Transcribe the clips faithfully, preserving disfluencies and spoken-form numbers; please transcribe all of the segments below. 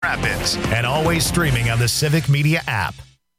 Rapids, and always streaming on the Civic Media app.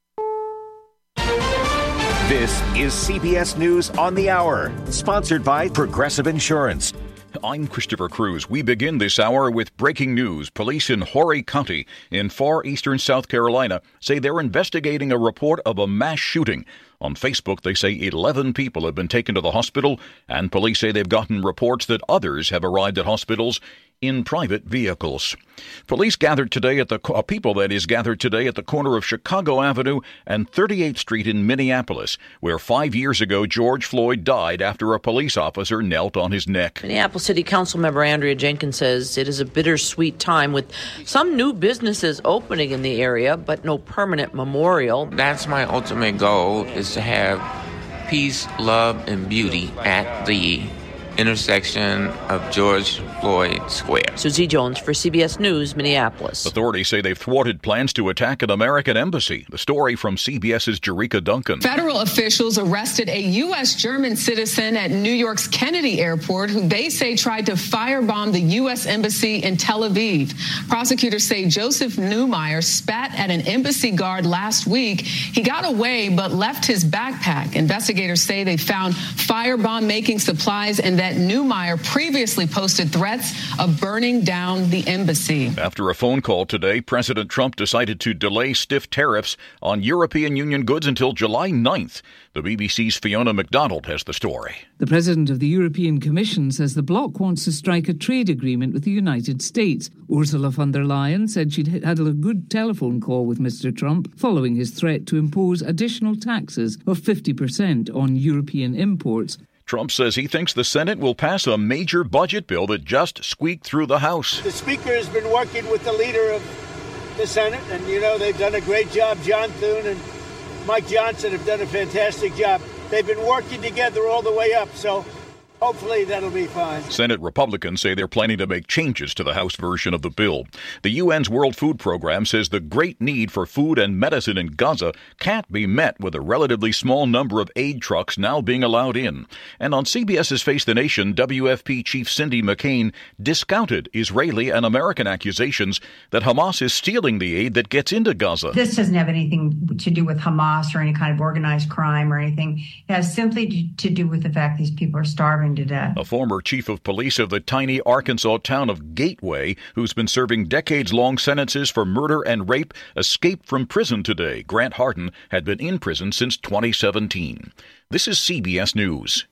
This is C B S News on the Hour, sponsored by Progressive Insurance. I'm Christopher Cruz. We begin this hour with breaking news. Police in Horry County in far eastern South Carolina say they're investigating a report of a mass shooting. On Facebook, they say eleven people have been taken to the hospital, and police say they've gotten reports that others have arrived at hospitals in private vehicles. Police gathered today at the uh, people that is gathered today at the corner of Chicago Avenue and thirty-eighth Street in Minneapolis, where five years ago George Floyd died after a police officer knelt on his neck. Minneapolis City Council member Andrea Jenkins says it is a bittersweet time with some new businesses opening in the area, but no permanent memorial. That's my ultimate goal, is to have peace, love, and beauty at the intersection of George Floyd Square. Susie Jones for C B S News, Minneapolis. Authorities say they've thwarted plans to attack an American embassy. The story from CBS's Jerika Duncan. Federal officials arrested a U S German citizen at New York's Kennedy Airport who they say tried to firebomb the U S embassy in Tel Aviv. Prosecutors say Joseph Neumeier spat at an embassy guard last week. He got away but left his backpack. Investigators say they found firebomb making supplies and that Neumeier previously posted threats of burning down the embassy. After a phone call today, President Trump decided to delay stiff tariffs on European Union goods until July ninth. The B B C's Fiona McDonald has the story. The president of the European Commission says the bloc wants to strike a trade agreement with the United States. Ursula von der Leyen said she'd had a good telephone call with Mister Trump following his threat to impose additional taxes of fifty percent on European imports. Trump says he thinks the Senate will pass a major budget bill that just squeaked through the House. The Speaker has been working with the leader of the Senate, and, you know, they've done a great job. John Thune and Mike Johnson have done a fantastic job. They've been working together all the way up, so hopefully that'll be fine. Senate Republicans say they're planning to make changes to the House version of the bill. The U N's World Food Program says the great need for food and medicine in Gaza can't be met with a relatively small number of aid trucks now being allowed in. And on CBS's Face the Nation, W F P Chief Cindy McCain discounted Israeli and American accusations that Hamas is stealing the aid that gets into Gaza. This doesn't have anything to do with Hamas or any kind of organized crime or anything. It has simply to do with the fact these people are starving to death. A former chief of police of the tiny Arkansas town of Gateway, who's been serving decades-long sentences for murder and rape, escaped from prison today. Grant Harden had been in prison since twenty seventeen. This is C B S News.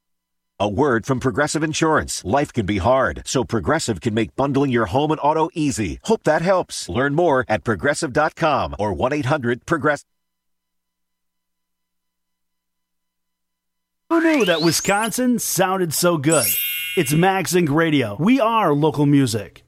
A word from Progressive Insurance. Life can be hard, so Progressive can make bundling your home and auto easy. Hope that helps. Learn more at progressive dot com or one eight hundred progressive. Who knew that Wisconsin sounded so good? It's MagZinc Radio. We are local music.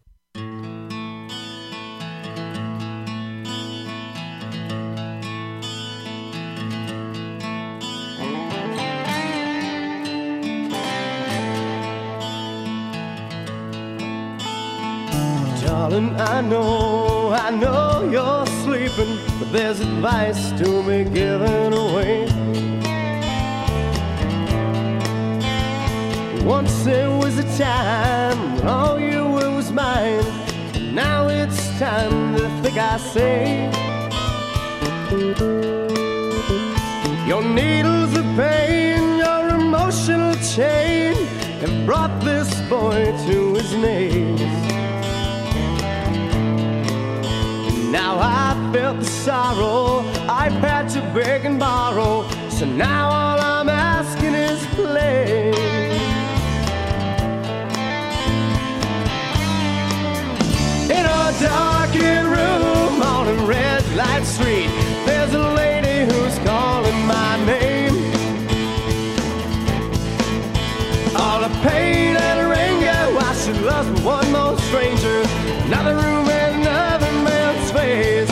Darling, I know, I know you're sleeping, but there's advice to be given away. Once there was a time when all you were was mine. Now it's time to think, I say. Your needles of pain, your emotional chain have brought this boy to his knees. Now I felt the sorrow, I've had to beg and borrow, so now all I'm asking is play. In a darkened room on a red light street, there's a lady who's calling my name. All the pain and anger, why she loves me one more stranger. Another room and another man's face.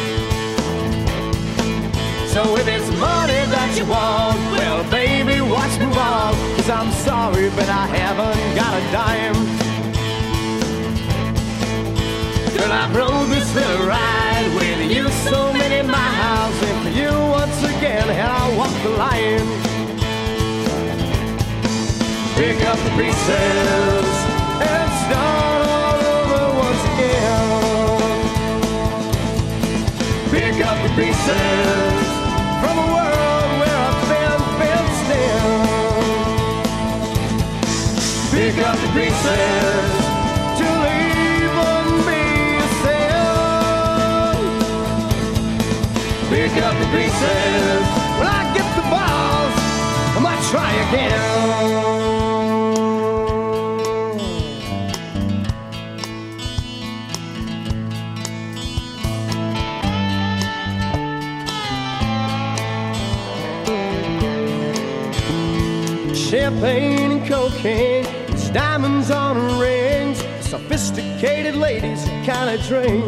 So if it's money that you want, well baby, watch me walk. Cause I'm sorry, but I haven't got a dime. Girl, I rode this little ride with you so many miles, and for you once again, and I walk the line. Pick up the pieces and start all over once again. Pick up the pieces from a world where I've been fenced in. Pick up the pieces to even be yourself. Pick up the pieces. When I get the balls, I might try again. Champagne and cocaine, there's diamonds on her rings, sophisticated ladies who kind of drink.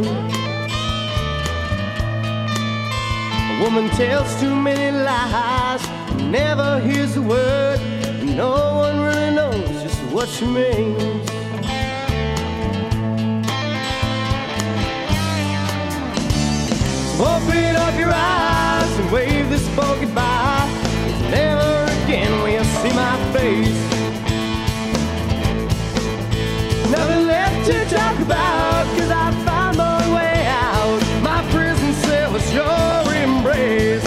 A woman tells too many lies, never hears a word, and no one really knows just what she means. So open up your eyes and wave this boat goodbye. Never again will you see my face. Nothing left to talk about, cause I found my way out. My prison cell was your embrace.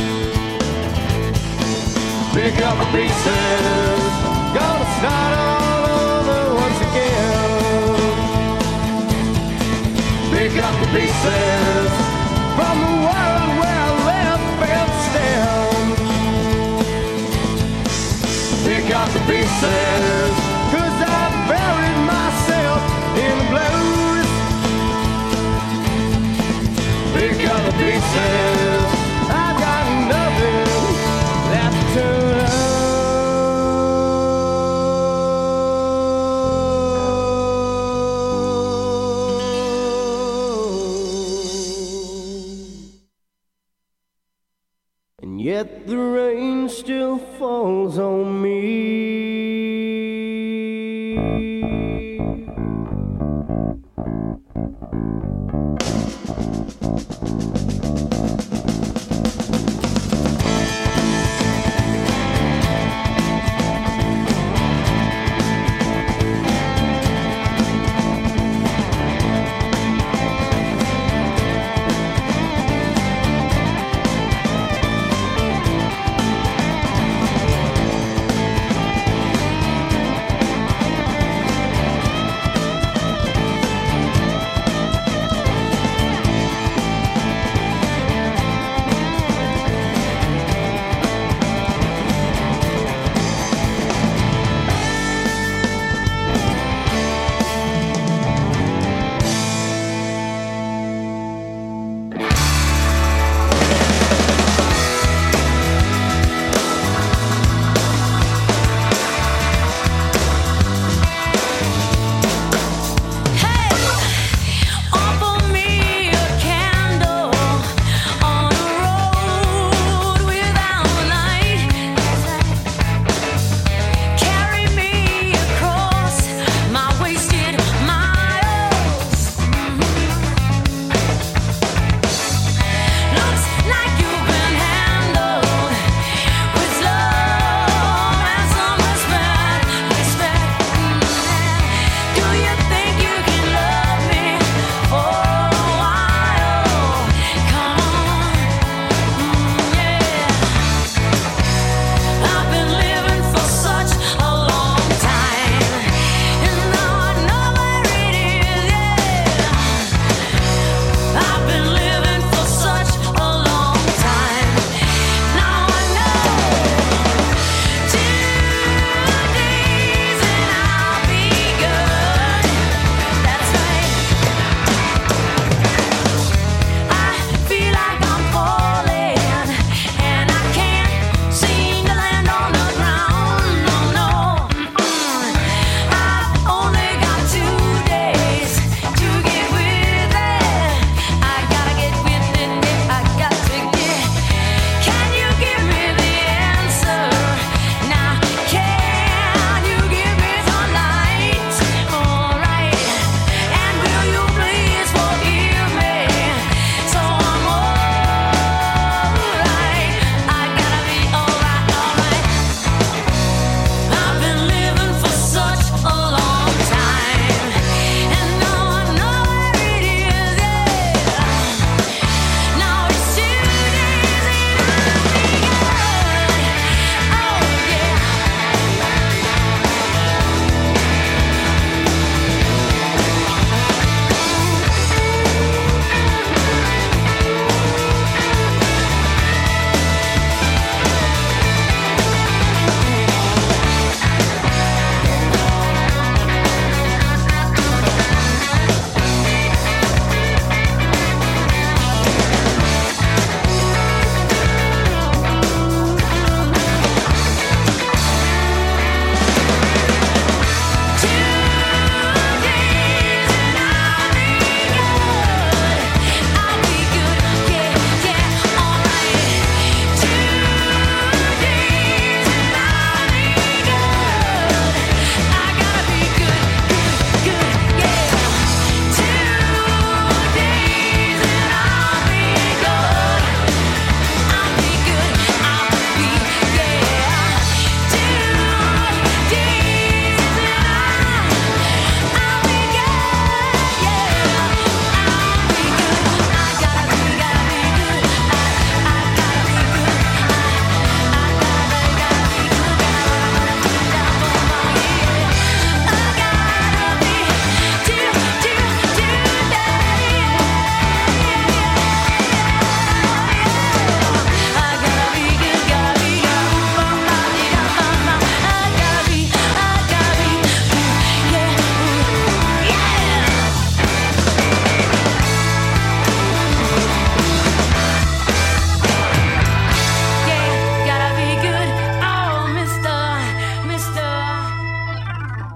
Pick up the pieces, gonna start all over once again. Pick up the pieces from the world where I left fenced in. Pick up the pieces, cause I buried myself in the blues. Pick up the pieces, I've got nothing left to turn up. And yet the rain still falls on me.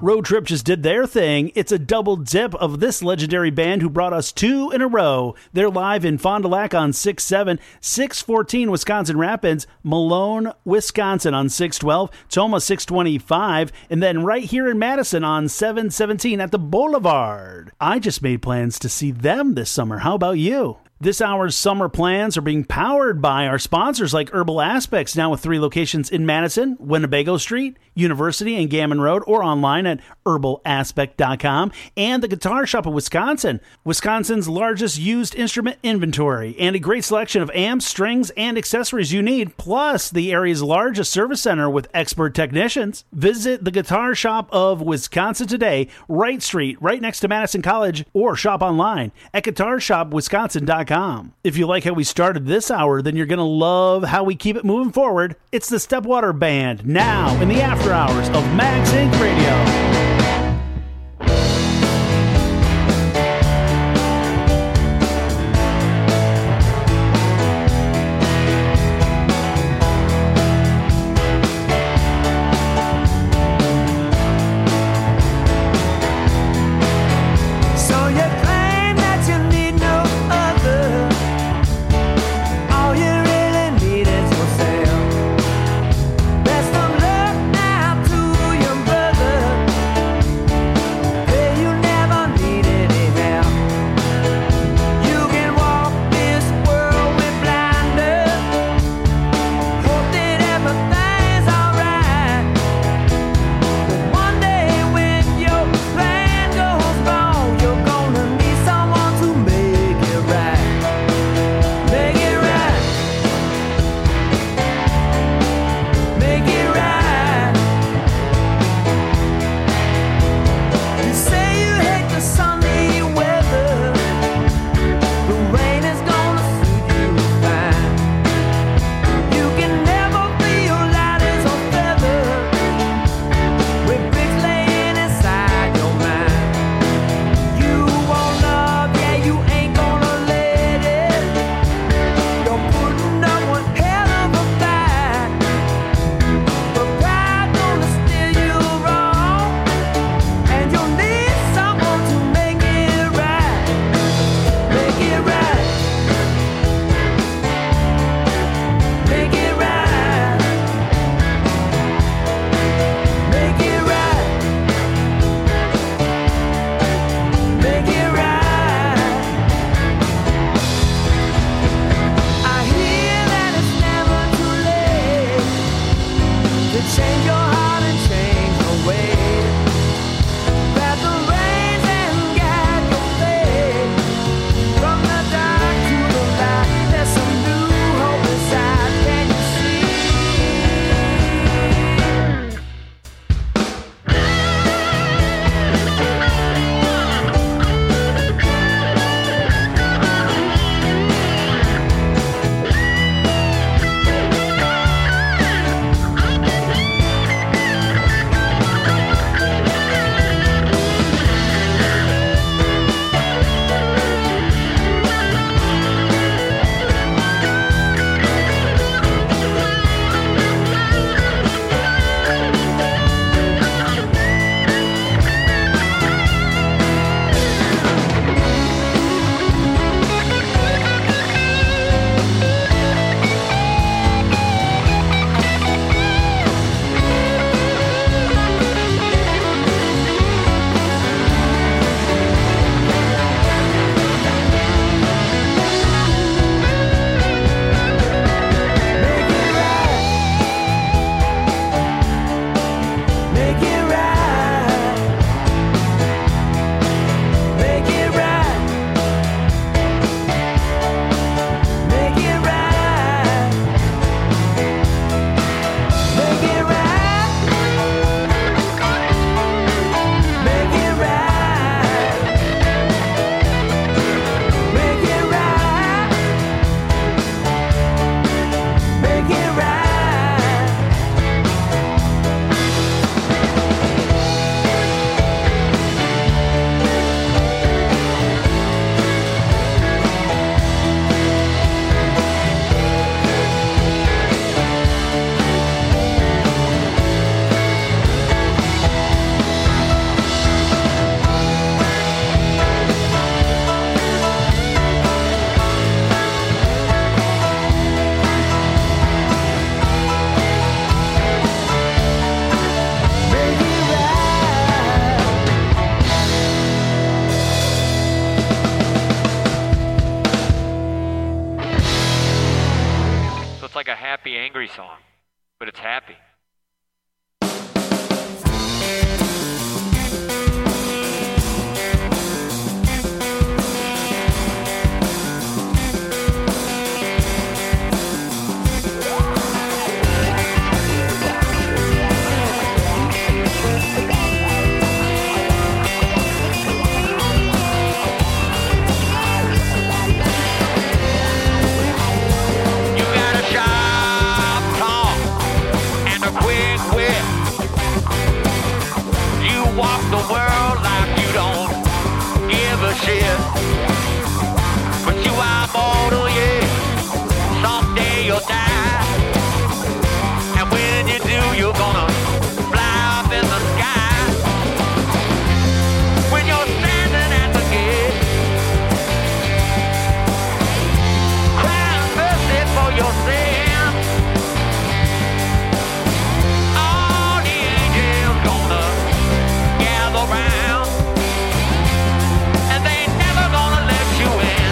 Road Trip just did their thing. It's a double dip of this legendary band who brought us two in a row. They're live in Fond du Lac on six seven, six fourteen Wisconsin Rapids, Malone, Wisconsin on six twelve, Toma six twenty-five, and then right here in Madison on seven seventeen at the Boulevard. I just made plans to see them this summer. How about you? This hour's summer plans are being powered by our sponsors like Herbal Aspects, now with three locations in Madison, Winnebago Street, University, and Gammon Road, or online at herbal aspect dot com, and the Guitar Shop of Wisconsin, Wisconsin's largest used instrument inventory, and a great selection of amps, strings, and accessories you need, plus the area's largest service center with expert technicians. Visit the Guitar Shop of Wisconsin today, Wright Street, right next to Madison College, or shop online at guitar shop wisconsin dot com. If you like how we started this hour, then you're going to love how we keep it moving forward. It's the Stepwater Band, now in the after hours of Mags Incorporated. Radio. Best of luck now to your brother. happy, angry song, but it's happy. Walk the world like you don't give a shit. But you are mortal, yeah. Someday you'll die. And when you do, you're gonna fly up in the sky. When you're standing at the gate, crying mercy for your sin. All the angels gonna around, and they ain't never gonna let you in.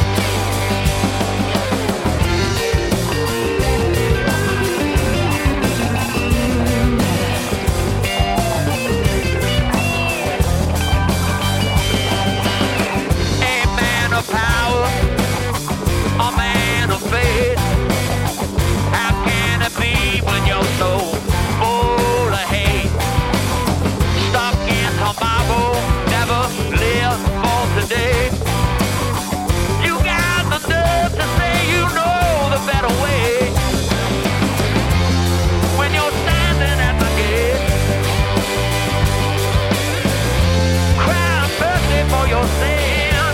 A man of power, a man of faith. How can it be when you're so full of hate? Tomorrow, never live for today. You got the nerve to say you know the better way. When you're standing at the gate, cry mercy for your sin.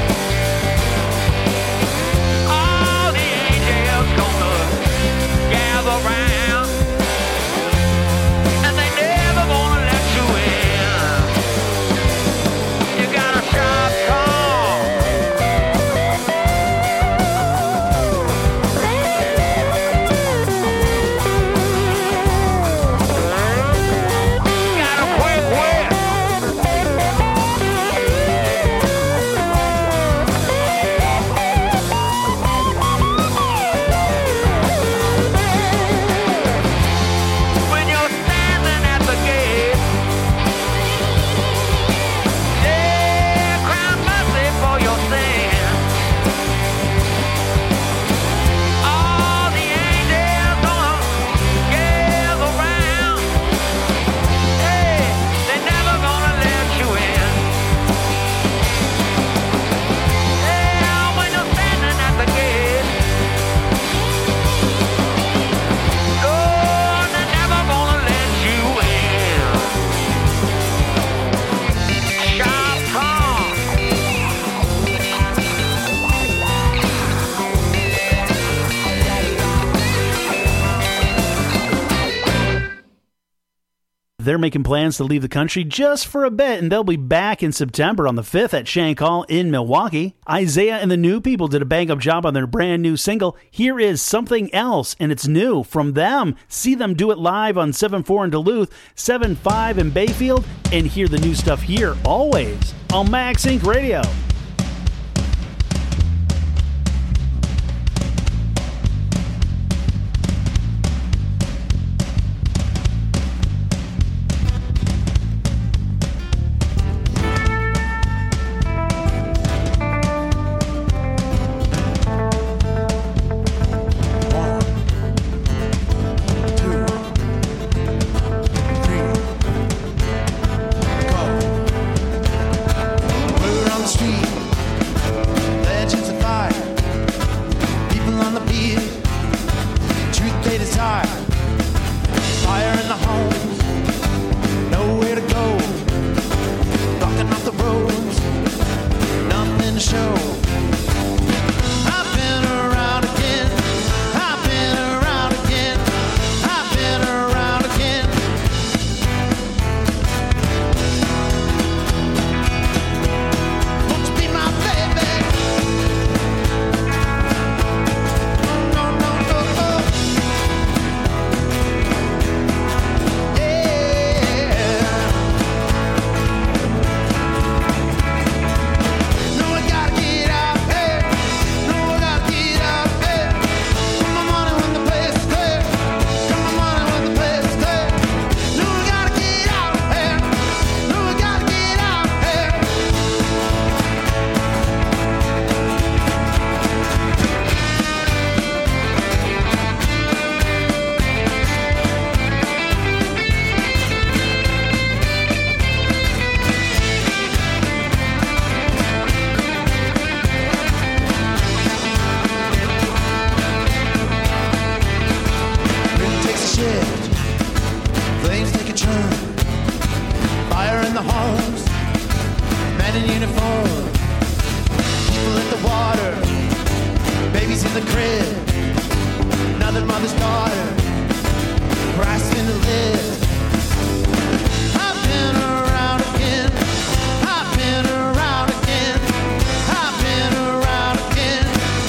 All the angels gonna gather round, and they never gonna let you in. They're making plans to leave the country just for a bit, and they'll be back in September on the fifth at Shank Hall in Milwaukee. Isaiah and the New People did a bang-up job on their brand new single. Here is Something Else, and it's new from them. See them do it live on seven four in Duluth, seven five in Bayfield, and hear the new stuff here always on Max Inc Radio. Street friend, another mother's daughter, where I spend to live. I've been around again, I've been around again, I've been around again.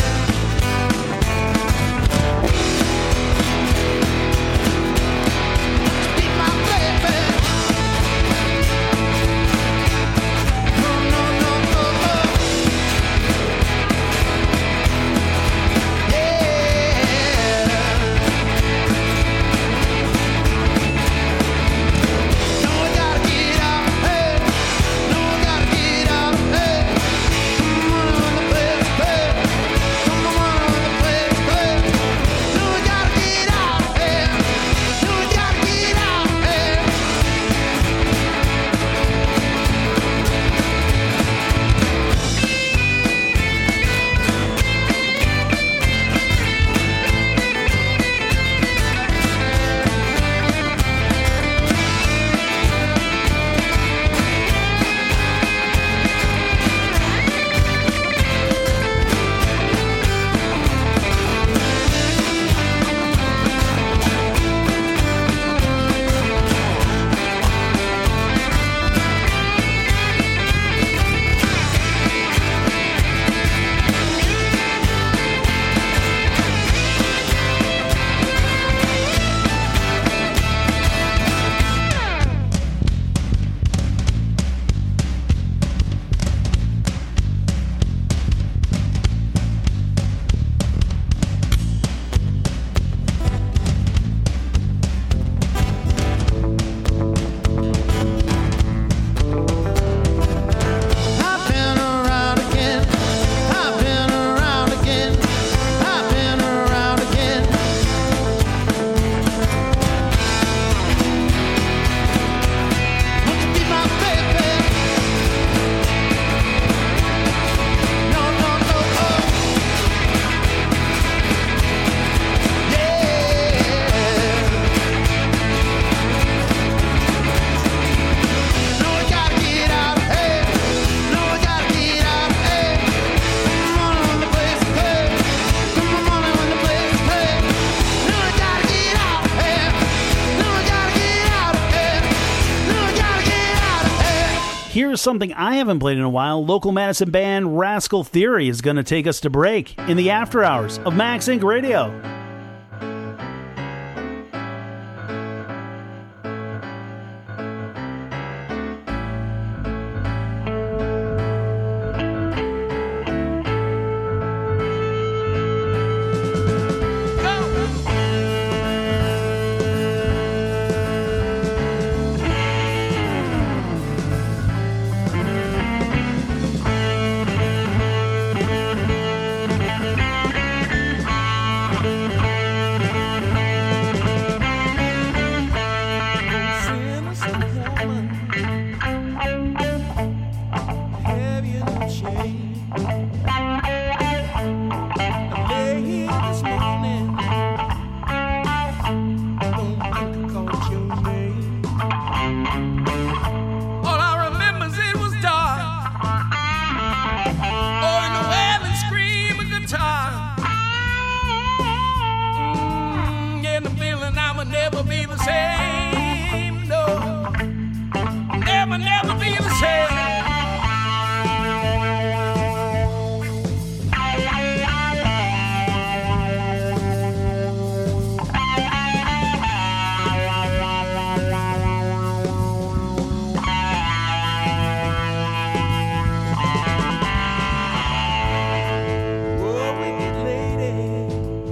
Be my baby. No, no, no, no, no. Yeah. No, I gotta get out, hey. No, I gotta get out, hey. Come on, on the place, hey. Come on, on the place, hey. No, I gotta get out, hey. No, I gotta get out, hey. I've been around again. I've been around again. I've been around again. Won't you be my baby? No, no, no, oh. Yeah. No, I gotta get out, hey. No, I gotta get out, hey. Come on, on the place, hey. Come on, on the place, hey. No, I gotta get out, hey. No, I gotta get out, hey. No, I gotta get out, hey. Here's something I haven't played in a while. Local Madison band Rascal Theory is going to take us to break in the after hours of Max Inc Radio. All I remember is it was dark. Oh, and the wailing scream of guitar. Mm, and the feeling I would never be the same. No, never, never be the same. Oh, wicked lady,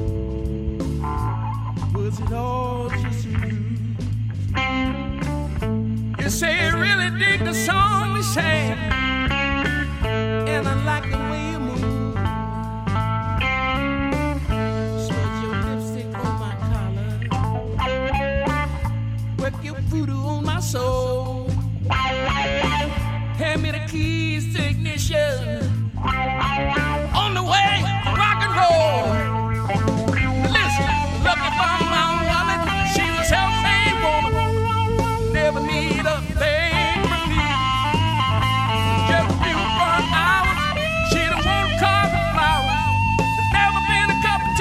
was it all just you? You say you really dig the song we sang, and I like the way you move. Smudge your lipstick on my collar, work your voodoo on my soul. Hand me the keys to ignition. On the way to rock and roll. Listen, lucky for my woman, she was self-made woman. Never need a thing from me. Just a few fun hours. She don't want cars and flowers. There's never been a couple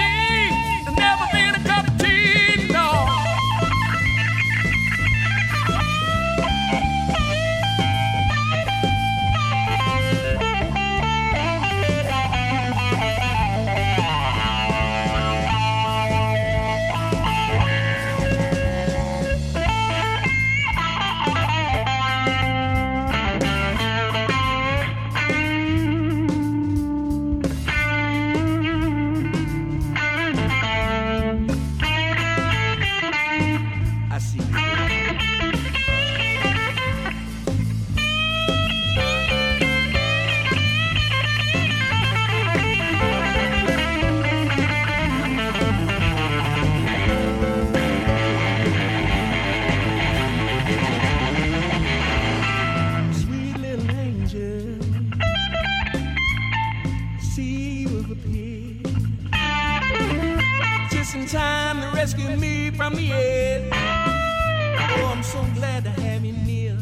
just in time to rescue me from the edge. Oh, I'm so glad to have you near.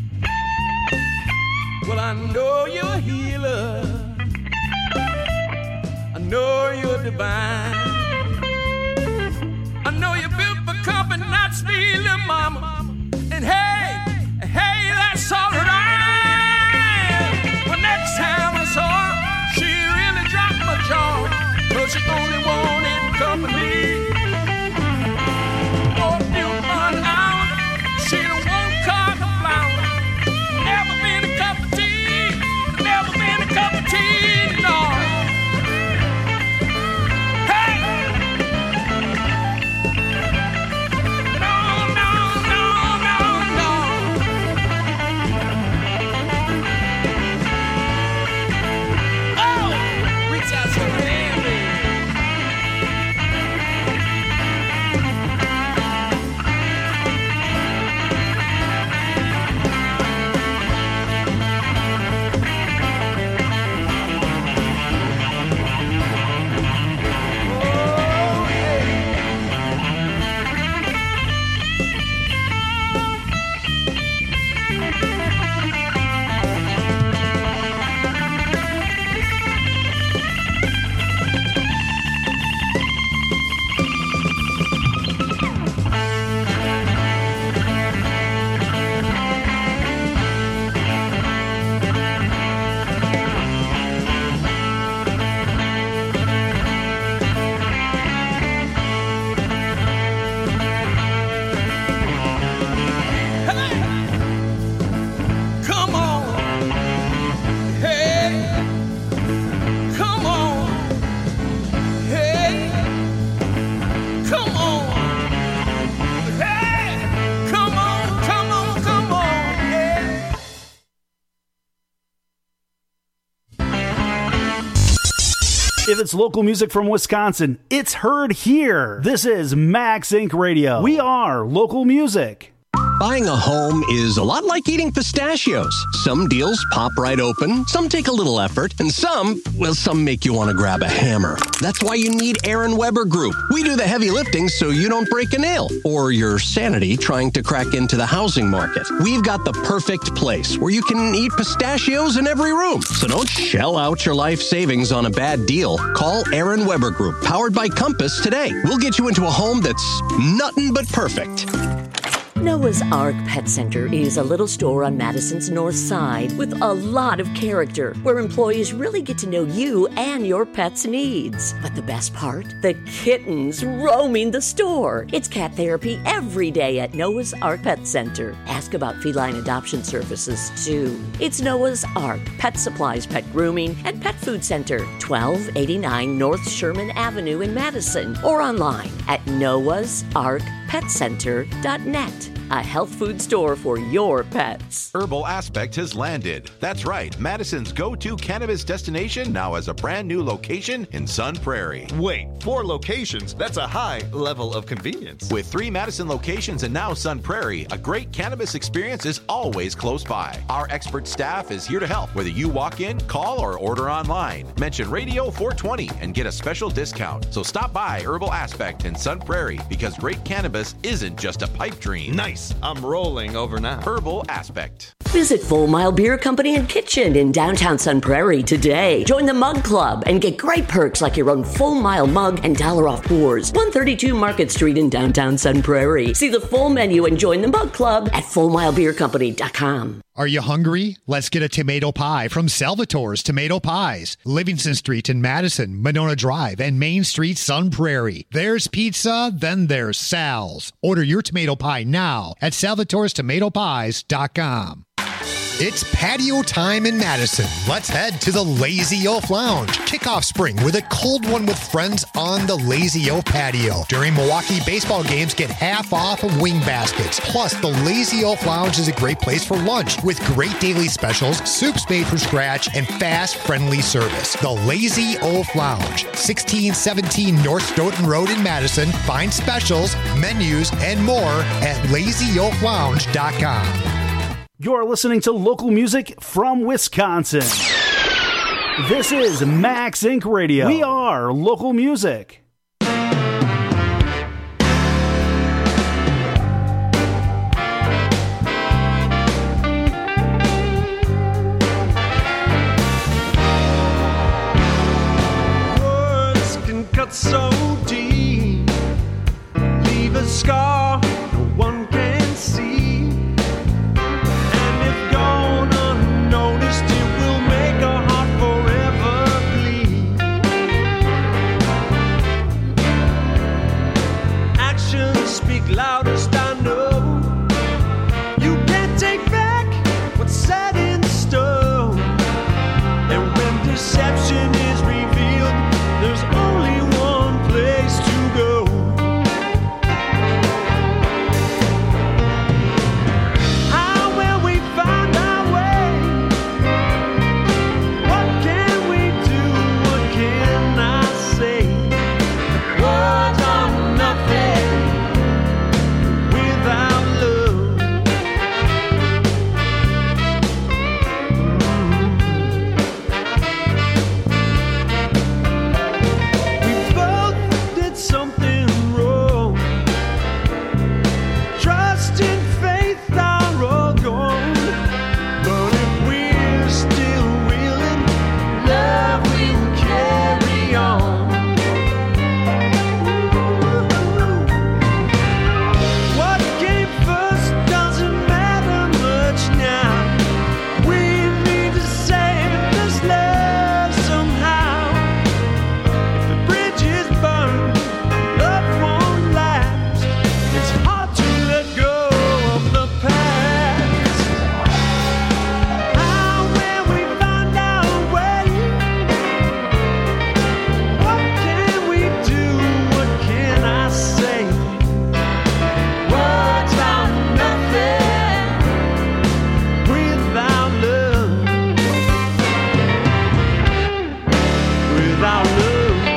Well, I know you're a healer. I know you're divine. I know you're built for comfort, not speed, little mama. And hey, hey, that's all that I am. Well, next time I saw her, she really dropped my jaw. But she only wanted company. Oh, if you run out, she won't cut the flower. Never been a cup of tea, never been a cup of tea, no. Hey! No, no, no, no, no. Oh, reach out to her hand, baby. Come on. Hey. Come on. Hey. Come on. Hey. Come on, come on, come on. Hey. If it's local music from Wisconsin, it's heard here. This is Max Incorporated. Radio. We are local music. Buying a home is a lot like eating pistachios. Some deals pop right open, some take a little effort, and some, well, some make you want to grab a hammer. That's why you need Aaron Weber Group. We do the heavy lifting so you don't break a nail or your sanity trying to crack into the housing market. We've got the perfect place where you can eat pistachios in every room. So don't shell out your life savings on a bad deal. Call Aaron Weber Group, powered by Compass, today. We'll get you into a home that's nothing but perfect. Noah's Ark Pet Center is a little store on Madison's north side with a lot of character, where employees really get to know you and your pet's needs. But the best part? The kittens roaming the store. It's cat therapy every day at Noah's Ark Pet Center. Ask about feline adoption services, too. It's Noah's Ark Pet Supplies, Pet Grooming, and Pet Food Center, twelve eighty-nine North Sherman Avenue in Madison, or online at noahs ark pet center dot net. A health food store for your pets. Herbal Aspect has landed. That's right. Madison's go-to cannabis destination now has a brand new location in Sun Prairie. Wait, four locations? That's a high level of convenience. With three Madison locations and now Sun Prairie, a great cannabis experience is always close by. Our expert staff is here to help, whether you walk in, call, or order online. Mention Radio four twenty and get a special discount. So stop by Herbal Aspect in Sun Prairie, because great cannabis isn't just a pipe dream. Nice. I'm rolling over now. Herbal Aspect. Visit Full Mile Beer Company and Kitchen in downtown Sun Prairie today. Join the Mug Club and get great perks like your own Full Mile mug and dollar off pours. one thirty-two Market Street in downtown Sun Prairie. See the full menu and join the Mug Club at full mile beer company dot com. Are you hungry? Let's get a tomato pie from Salvatore's Tomato Pies. Livingston Street in Madison, Monona Drive, and Main Street, Sun Prairie. There's pizza, then there's Sal's. Order your tomato pie now at salvatores tomato pies dot com. It's patio time in Madison. Let's head to the Lazy Oaf Lounge. Kick off spring with a cold one with friends on the Lazy Oaf patio. During Milwaukee baseball games, get half off of wing baskets. Plus, the Lazy Oaf Lounge is a great place for lunch with great daily specials, soups made from scratch, and fast, friendly service. The Lazy Oaf Lounge, sixteen seventeen North Stoughton Road in Madison. Find specials, menus, and more at lazy oaf lounge dot com. You're listening to local music from Wisconsin. This is Max Incorporated. Radio. We are local music. cuts so deep, leave a scar no one can see. And if gone unnoticed, it will make a heart forever bleed. Actions speak loudest, I know. You can't take back what's set in stone. And when deception is revealed, there's only one place to go. How will we find our way? What can we do? What can I say? Words are nothing without love. We both did something wrong. Trust and faith are all gone. But if we're still willing, love will carry on. What came first doesn't matter much now. We need to save this love somehow. If the bridge is burned, love won't last. It's hard to let go of the past. How will we find our way? What can we do? What can I say? Words are nothing without love. Without love.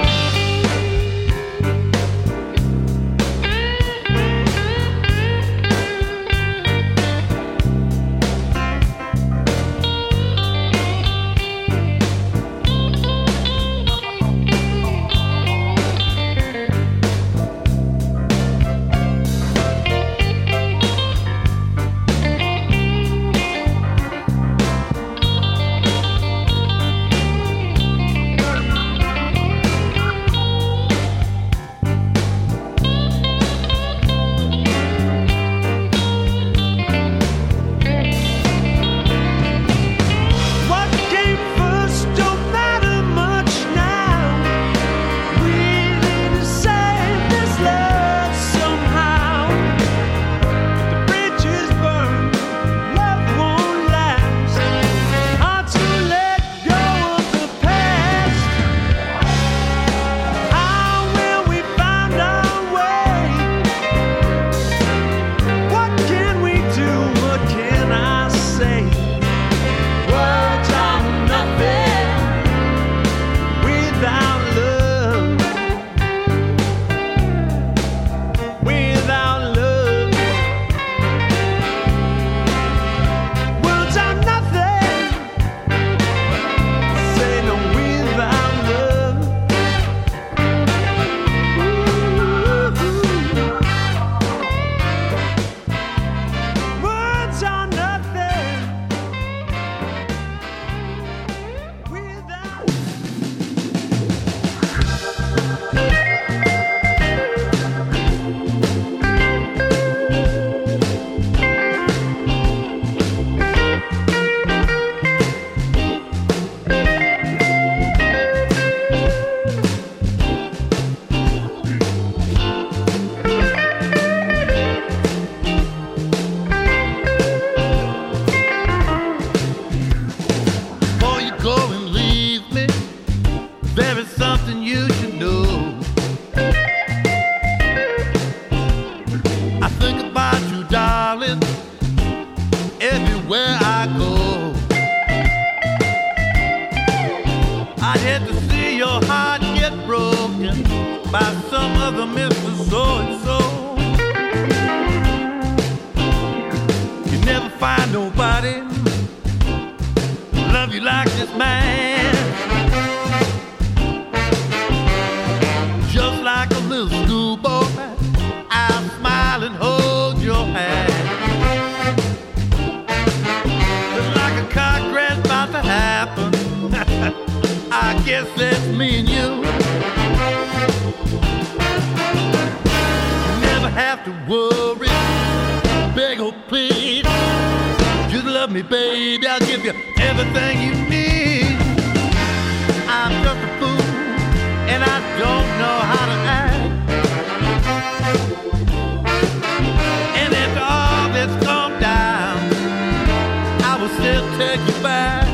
What came first don't matter much now. We need to save this love somehow. If the bridge is burned, love won't last. Hard to let go of the past. How will we find our way? What can we do? What can I say? Words are nothing without love. Without love. Words are nothing. Say no without love. Words are nothing without. Before you go and leave me, there is something you should know. I think about you, darling, everywhere I go. I hate to see your heart get broken by some other Mister So-and-so. You never find nobody love you like this man. Just like a little schoolboy, I'll smile and hold your hand. Just like a car crash about to happen, I guess that's me and you. me, baby, I'll give you everything you need. I'm just a fool, and I don't know how to act. And if all this calmed down, I will still take you back.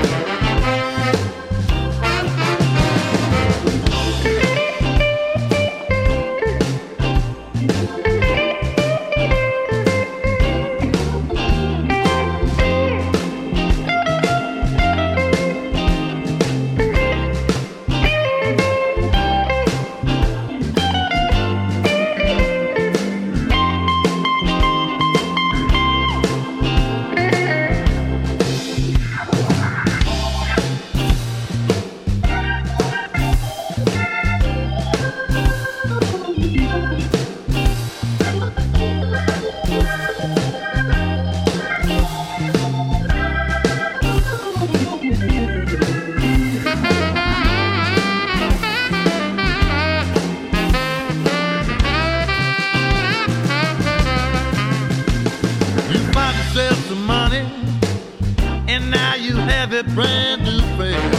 Brand new friend.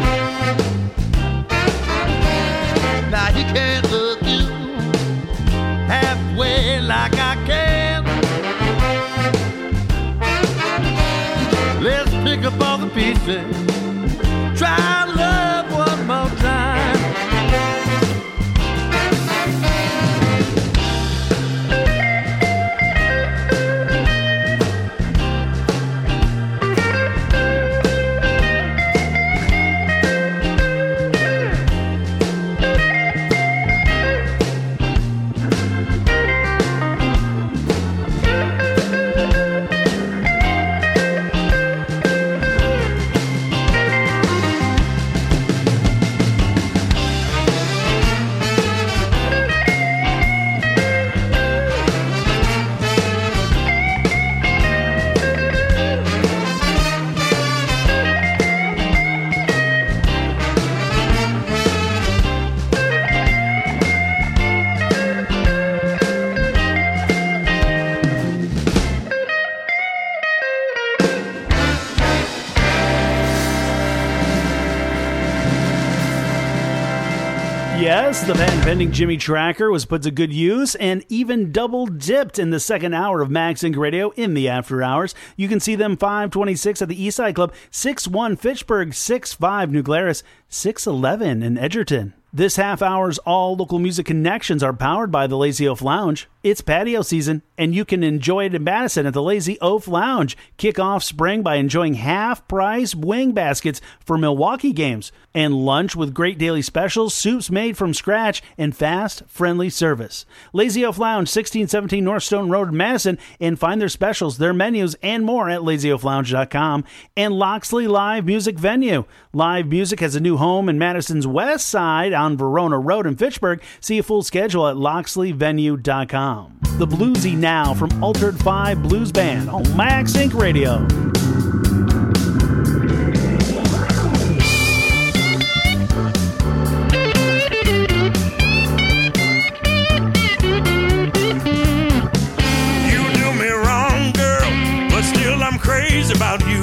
Now he can't hug you halfway like I can. Let's pick up all the pieces. Try love one more time. Yes, the patent pending Jimmy Tracker was put to good use and even double dipped in the second hour of Max Inc Radio in the after hours. You can see them five twenty-six at the Eastside Club, six one Fitchburg, six five New Glarus, six eleven in Edgerton. This half hour's all local music connections are powered by the Lazy Oaf Lounge. It's patio season, and you can enjoy it in Madison at the Lazy Oaf Lounge. Kick off spring by enjoying half-price wing baskets for Milwaukee games, and lunch with great daily specials, soups made from scratch, and fast, friendly service. Lazy Oaf Lounge, sixteen seventeen North Stone Road, Madison, and find their specials, their menus, and more at lazy oaf lounge dot com. And Loxley Live Music Venue. Live Music has a new home in Madison's west side on Verona Road in Fitchburg. See a full schedule at loxley venue dot com. The Bluesy Now from Altered five Blues Band on Max Inc Radio. You do me wrong, girl, but still I'm crazy about you.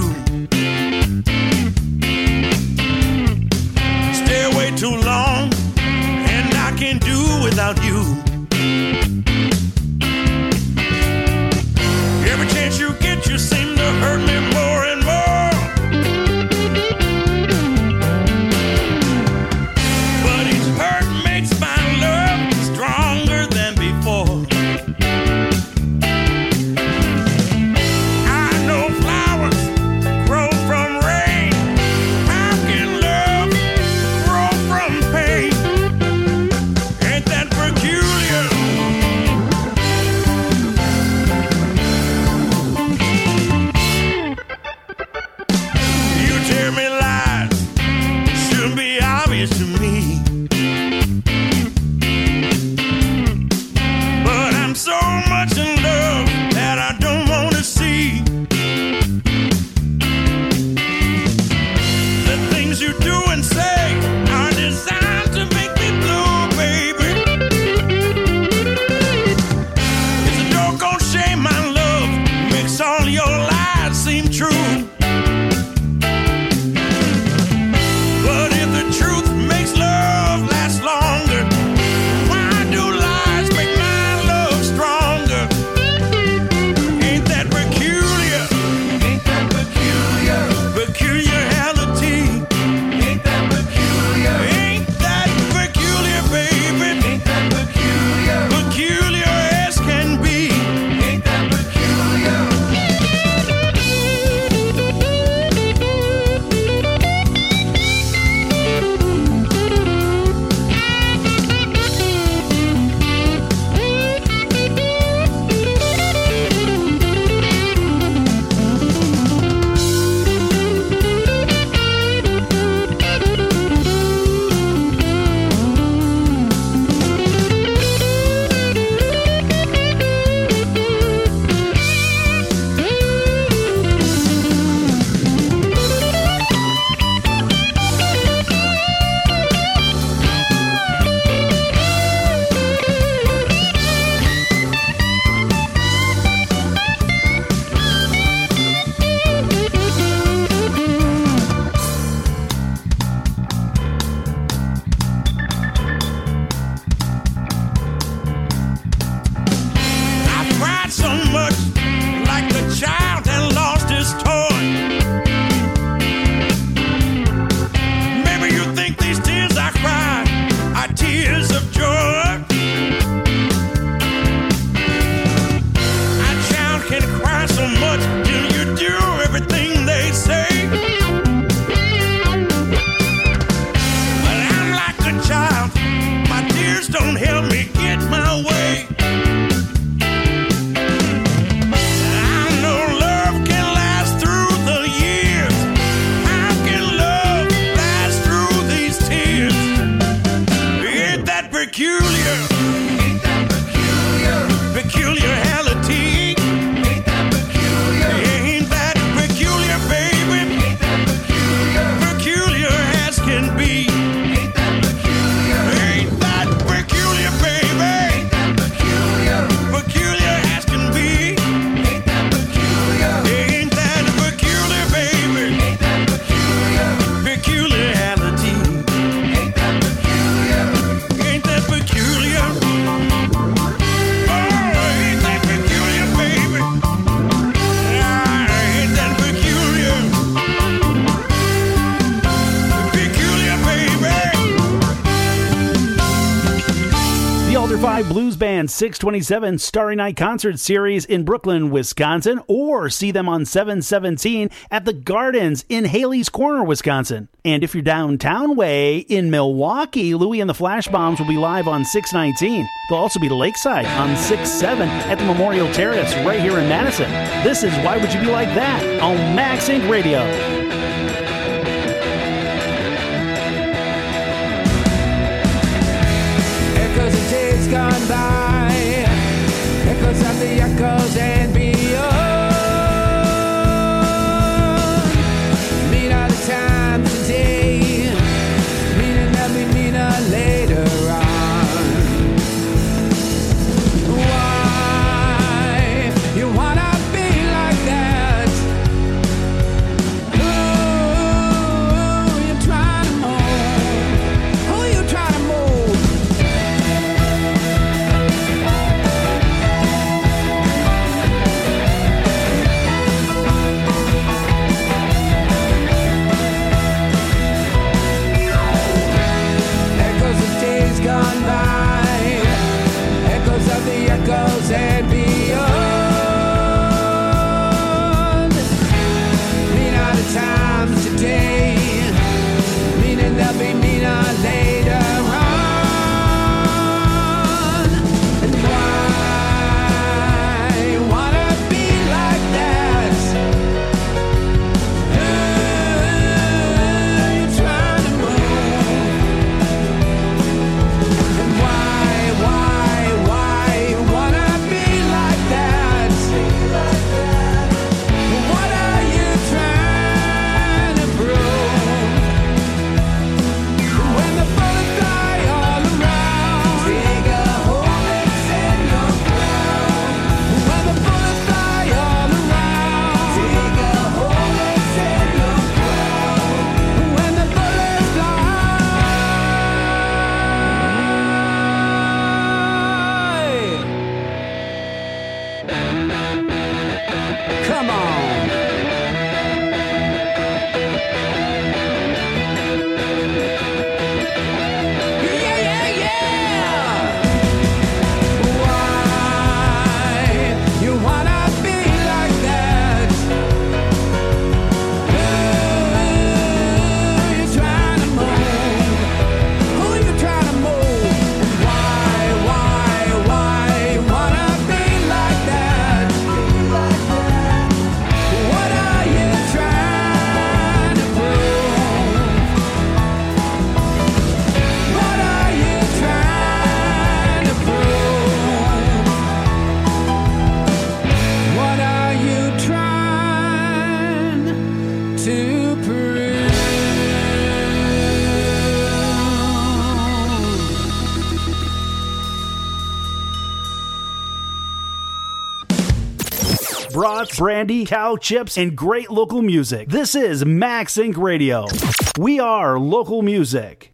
Stay away too long, and I can't do without you. Every chance you get, you seem to hurt me more and more. But each hurt makes my love stronger than before. I know flowers grow from rain. How can love grow from pain? Ain't that peculiar? don't help me get my way. I know love can last through the years. How can love last through these tears? Ain't that peculiar? Ain't that peculiar? Peculiarity. Ain't that peculiar? Ain't that peculiar, baby? Ain't that peculiar? Peculiar as can be. Ain't that peculiar? Ain't that peculiar, baby? Ain't that peculiar? Peculiar as can be. Ain't that peculiar? Ain't that peculiar, baby? Ain't that peculiar? Peculiarity. Ain't that peculiar? Ain't that peculiar? The Alder five Blues Band six twenty-seven Starry Night Concert Series in Brooklyn, Wisconsin, or see them on seven seventeen at the Gardens in Haley's Corner, Wisconsin. And if you're downtown way in Milwaukee, Louie and the Flash Bombs will be live on six nineteen. They'll also be lakeside on six seven at the Memorial Terrace right here in Madison. This is Why Would You Be Like That on Max Inc Radio. Echoes of days gone by, echoes of the echoes and beyond. Mean all the time today, meaning that we mean a later on. Why you wanna be like that? Who you trying to move? Who you trying to move? Echoes of days gone by, echoes of the echoes and beyond. Mean all the times today, meaning they'll be meaner later on. And why you wanna be like that? Who you trying to move? And why, why, why you wanna be like that? What are you trying to prove? When the bullets fly all around, dig a hole and set your ground. When the bullets fly all around, dig a hole and set your ground. When the bullets fly, come on. Yeah, yeah, yeah. Why you wanna be like that? Who you trying to move? Who you trying to move? Why, why, why you wanna be like that? What are you trying to prove? What are you trying to prove? What are you trying to prove? Brats, brandy, cow chips, and great local music. This is Max Inc Radio. We are local music.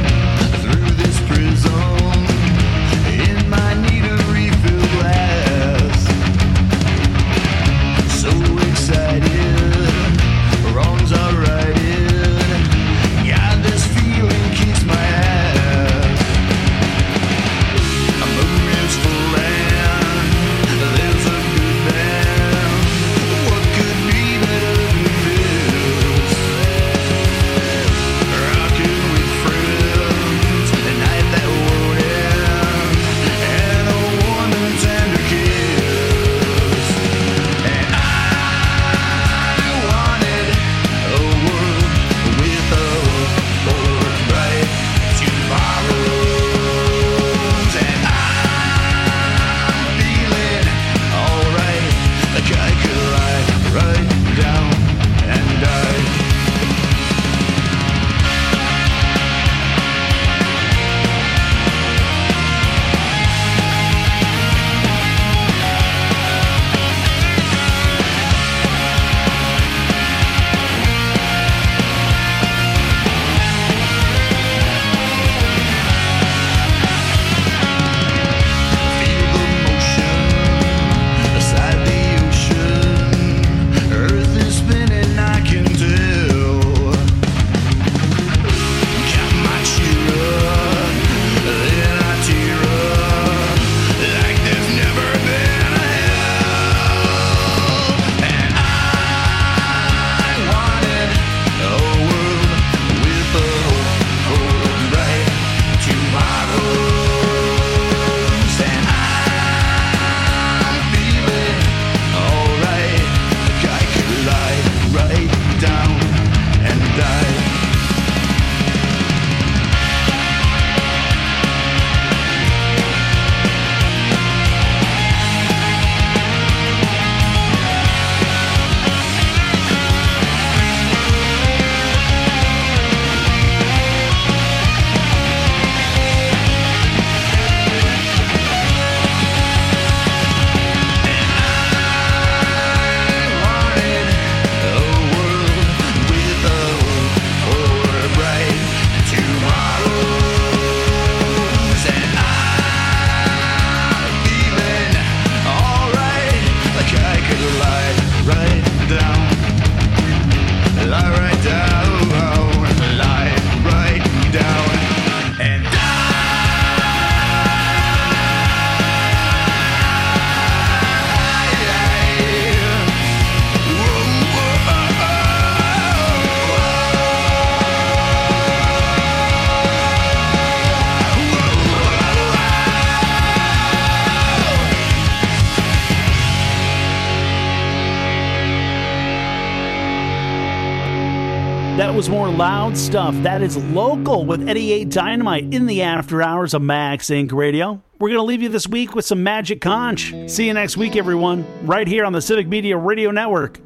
Through this prison, in my need of refill glass. that was more loud stuff. That is Local with eighty-eight Dynamite in the after hours of Max Incorporated. Radio. We're going to leave you this week with some Magic Conch. See you next week, everyone, right here on the Civic Media Radio Network.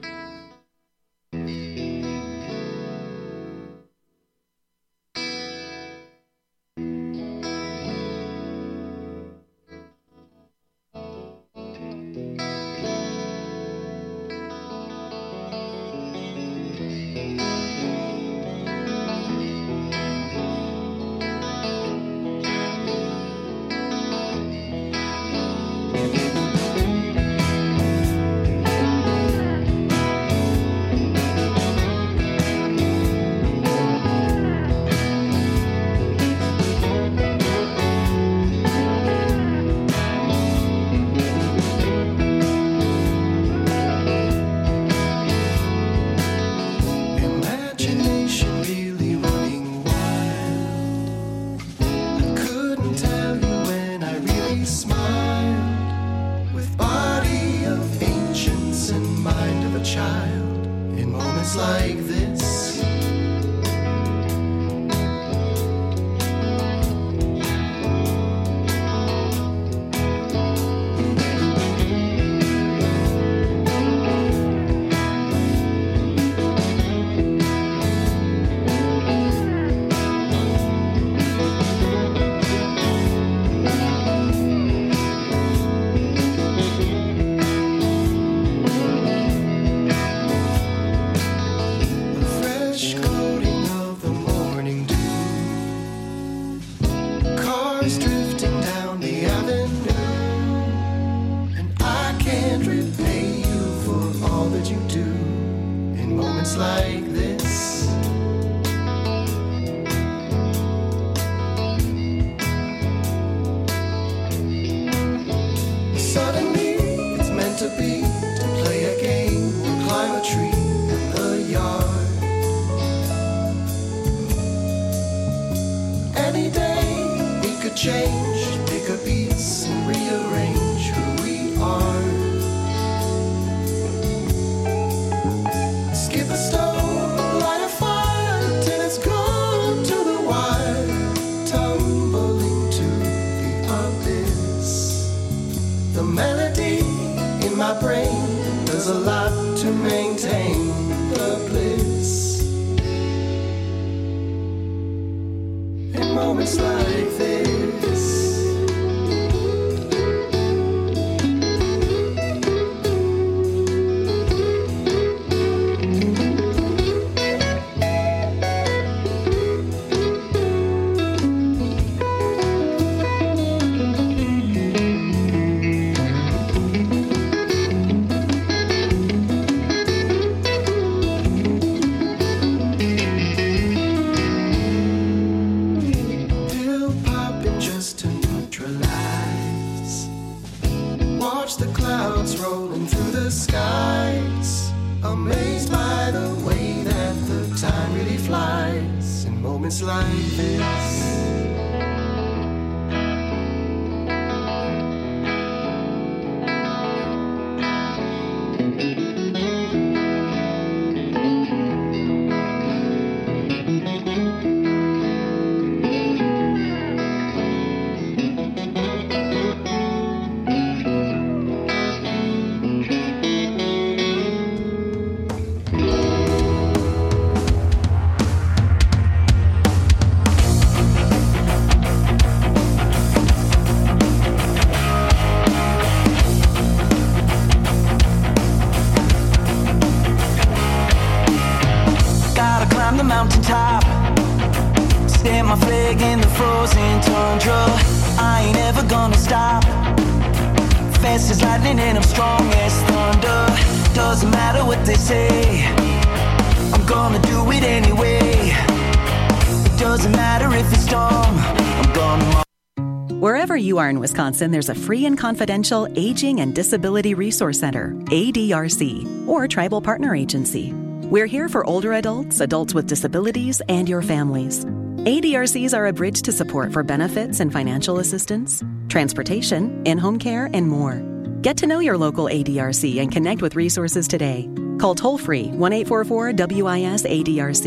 Wherever you are in Wisconsin, there's a free and confidential Aging and Disability Resource Center, A D R C, or Tribal Partner Agency. We're here for older adults, adults with disabilities, and your families. A D R Cs are a bridge to support for benefits and financial assistance, transportation, in-home care, and more. Get to know your local A D R C and connect with resources today. Call toll-free one eight four four W I S A D R C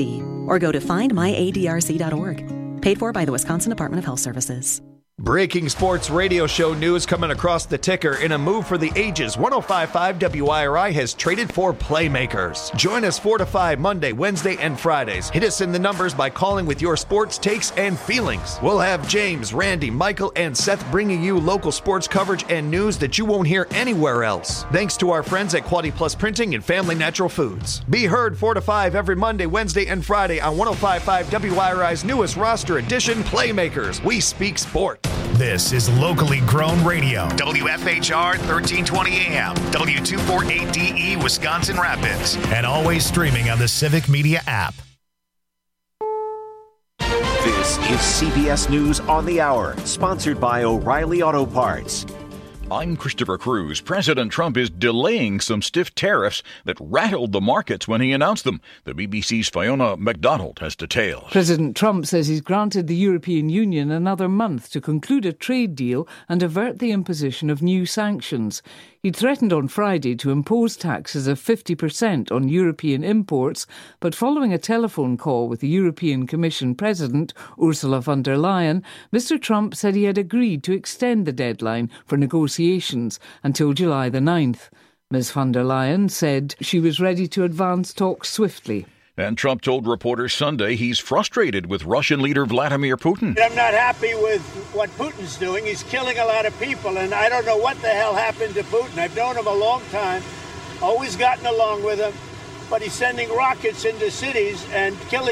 or go to find my A D R C dot org. Paid for by the Wisconsin Department of Health Services. Breaking sports radio show news coming across the ticker. In a move for the ages, one oh five point five W I R I has traded for playmakers. Join us four to five Monday, Wednesday, and Fridays. Hit us in the numbers by calling with your sports takes and feelings. We'll have James, Randy, Michael, and Seth bringing you local sports coverage and news that you won't hear anywhere else. Thanks to our friends at Quality Plus Printing and Family Natural Foods. Be heard four to five every Monday, Wednesday, and Friday on one oh five point five W I R I's newest roster edition, Playmakers. We speak sport. This is locally grown radio. W F H R thirteen twenty A M, W two forty-eight D E, Wisconsin Rapids, and always streaming on the Civic Media app. This is C B S News on the Hour, sponsored by O'Reilly Auto Parts. I'm Christopher Cruz. President Trump is delaying some stiff tariffs that rattled the markets when he announced them. The B B C's Fiona McDonald has details. President Trump says he's granted the European Union another month to conclude a trade deal and avert the imposition of new sanctions. He threatened on Friday to impose taxes of fifty percent on European imports, but following a telephone call with the European Commission President, Ursula von der Leyen, Mister Trump said he had agreed to extend the deadline for negotiations until July the ninth. Miz von der Leyen said she was ready to advance talks swiftly. And Trump told reporters Sunday he's frustrated with Russian leader Vladimir Putin. I'm not happy with what Putin's doing. He's killing a lot of people, and I don't know what the hell happened to Putin. I've known him a long time, always gotten along with him, but he's sending rockets into cities and killing